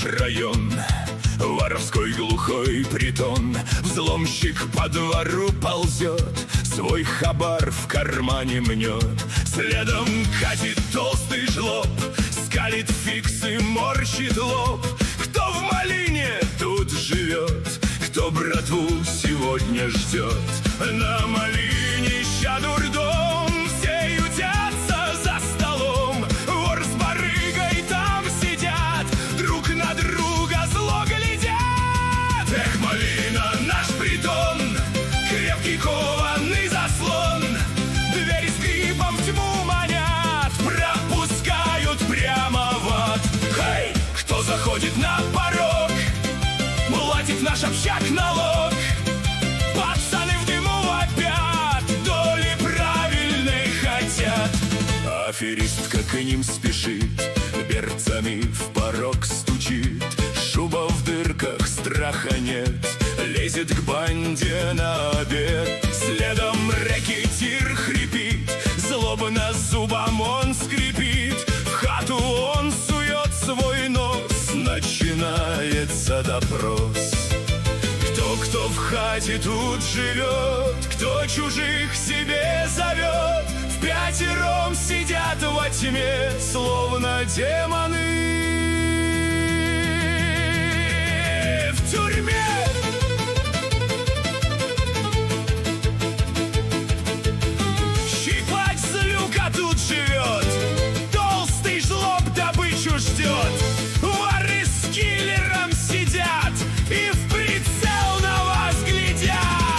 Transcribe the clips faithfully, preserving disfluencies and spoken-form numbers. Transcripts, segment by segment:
наш район, воровской глухой притон. Взломщик по двору ползет, свой хабар в кармане мнет. Следом катит толстый жлоб, скалит фиксы, морщит лоб. Кто в малине тут живет, кто братву сегодня ждет. На малине ща дурдом, все ютятся за столом. Вор с барыгой там сидят, друг на друга зло глядят. Эх, малина, наш притон, крепкий кованный заслон. Двери скрипом в тьму манят, пропускают прямо в ад. Хей, кто заходит на порог, платит в наш общак налог. Пацаны в дыму вопят, доли правильной хотят. Аферистка к ним спешит, берцами в порог стучит. Шуба в дырках, страха нет, лезет к банде на обед. Следом рэкетир хрипит, злобно зубом он скрипит. В хату он сует свой нос, начинается допрос. Кто в хате тут живет, кто чужих себе зовет. В пятером сидят во тьме, словно демоны в тюрьме. Щипать злюка тут живет, толстый жлоб добычу ждет. Воры с киллером сидят и в прицел на вас глядят.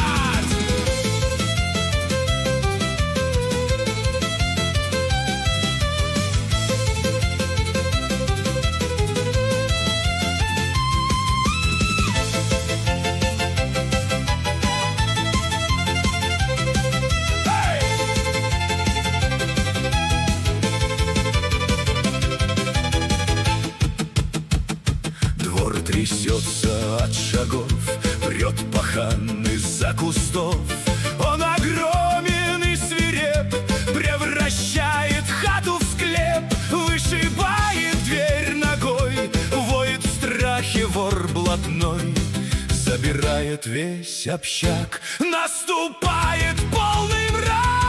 Двор трясется от шагов, прет пахан из-за кустов. Он огромен и свиреп, превращает хату в склеп. Вышибает дверь ногой, воет в страхе вор блатной. Забирает весь общак, наступает полный мрак.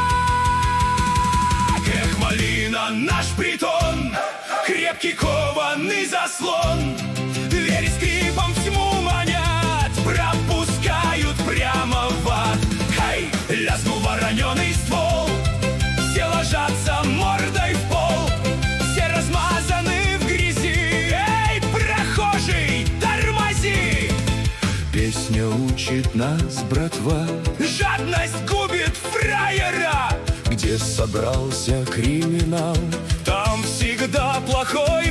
Эх, малина, наш притон, крепкий кованный заслон. Двери скрипом в тьму манят, пропускают прямо в ад. Хей, ляснул вороненый ствол, все ложатся мордой в пол. Все размазаны в грязи. Эй, прохожий, тормози! Песня учит нас, братва, жадность губит фраера. Где собрался криминал, там всегда плохой